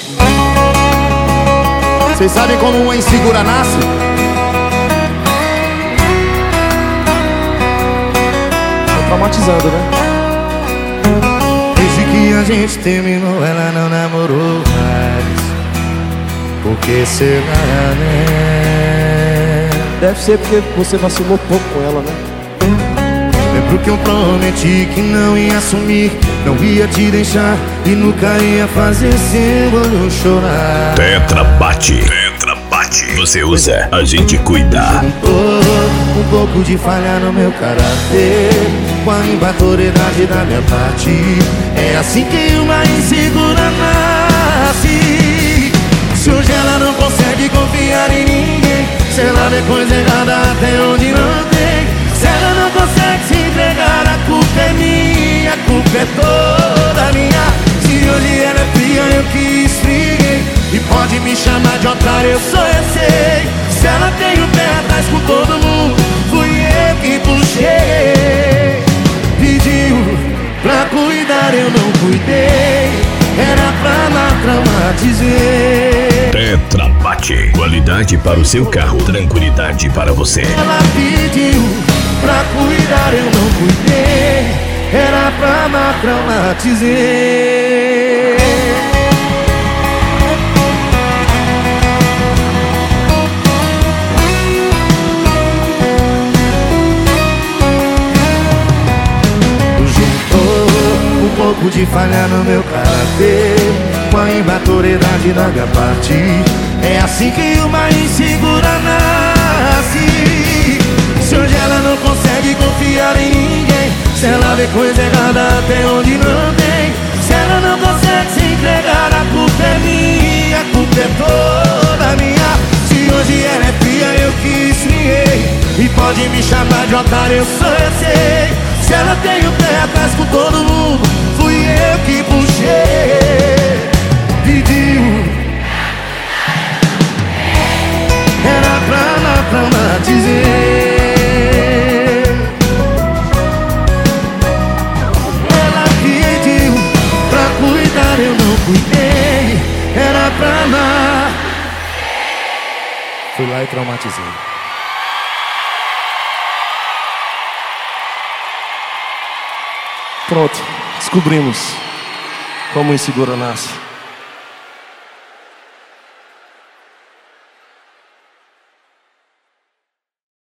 Vocês sabem como uma insegura nasce? Tá traumatizando, né? Desde que a gente terminou, ela não namorou mais. Por que será, né? Deve ser porque você vacilou pouco com ela, né? Lembro que eu prometi que não ia sumir, não ia te deixar e nunca ia fazer seu olho chorar. Tetra bate. Você usa, a gente cuida. Um pouco de falha no meu caráter, com a imaturidade da minha parte. É assim que uma insegura nasce. Se hoje ela não consegue confiar em ninguém, se ela vê coisa errada até onde não tem, se ela não consegue se entregar, a culpa é minha, a culpa é toda minha. Se hoje ela é fria, eu que esfriei, e pode me chamar de otário, eu só eu sei. Se ela tem o pé atrás com todo mundo, fui eu que puxei. Pediu pra cuidar, eu não cuidei, era pra lá traumatizei. Tetra bate. Qualidade para o seu carro, tranquilidade para você. Ela pediu pra cuidar, eu não cuidei, era pra lá traumatizei. Um pouco de falha no meu caráter, com a imaturidade da minha parte. É assim que uma insegura nasce. Se hoje ela não consegue confiar em ninguém, se ela vê coisa errada até onde não tem, se ela não consegue se entregar, a culpa é minha, a culpa é toda minha. Se hoje ela é fria, eu que esfriei, e pode me chamar de otário, eu só eu sei. Se ela tem o pé atrás com todo mundo, fui eu que puxei. Pediu, era pra lá traumatizei. Ela pediu pra cuidar, eu não cuidei, era pra lá. Fui lá e traumatizei. Pronto, descobrimos como insegura nasce.